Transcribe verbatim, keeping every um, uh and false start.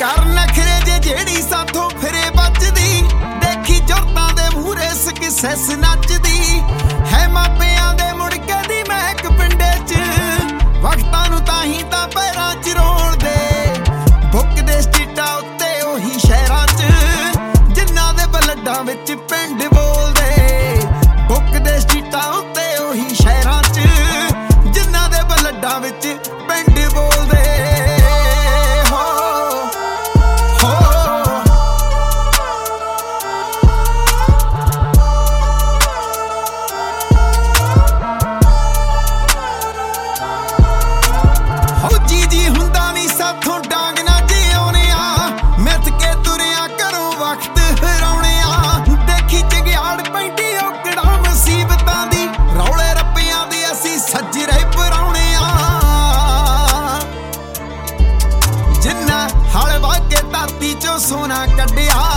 ਕਰ ਨਖਰੇ ਜੇ ਜਿਹੜੀ ਸਾਥੋਂ ਫਿਰੇ ਬਚਦੀ। ਦੇਖੀ ਜੁਰਤਾਂ ਦੇ ਮੂਹਰੇ ਸਕਸੈਸ ਨੱਚਦੀ ਹੈ। ਮਾਪਿਆਂ ਦੇ ਮੁੜਕੇ ਦੀ ਮਹਿਕ ਪਿੰਡੇ ਚ ਵਕਤਾਂ ਨੂੰ ਤਾਂ ਹੀ ਤਾਂ ਪੈਰਾਂ ਚ ਰੋਲਦੇ। ਬੁੱਕਦੇ ਸਟੀਟਾਂ ਉੱਤੇ ਉਹੀ ਸ਼ਹਿਰਾਂ ਚ ਜਿਨ੍ਹਾਂ ਦੇ ਬਲੱਡਾਂ ਵਿੱਚ ਪਿੰਡ ਬੋਲਦੇ। ਬੁੱਕਦੇ ਸਟੀਟਾਂ ਉੱਤੇ ਉਹੀ ਸ਼ਹਿਰਾਂ ਚ ਜਿਨ੍ਹਾਂ ਦੇ ਬਲੱਡਾਂ ਵਿੱਚ ਪਿੰਡ ਬੋਲਦੇ। ਜਿੰਨਾ ਹਲ ਵਾਹ ਕੇ ਧਰਤੀ ਚੋਂ ਸੋਨਾ ਕੱਢਿਆ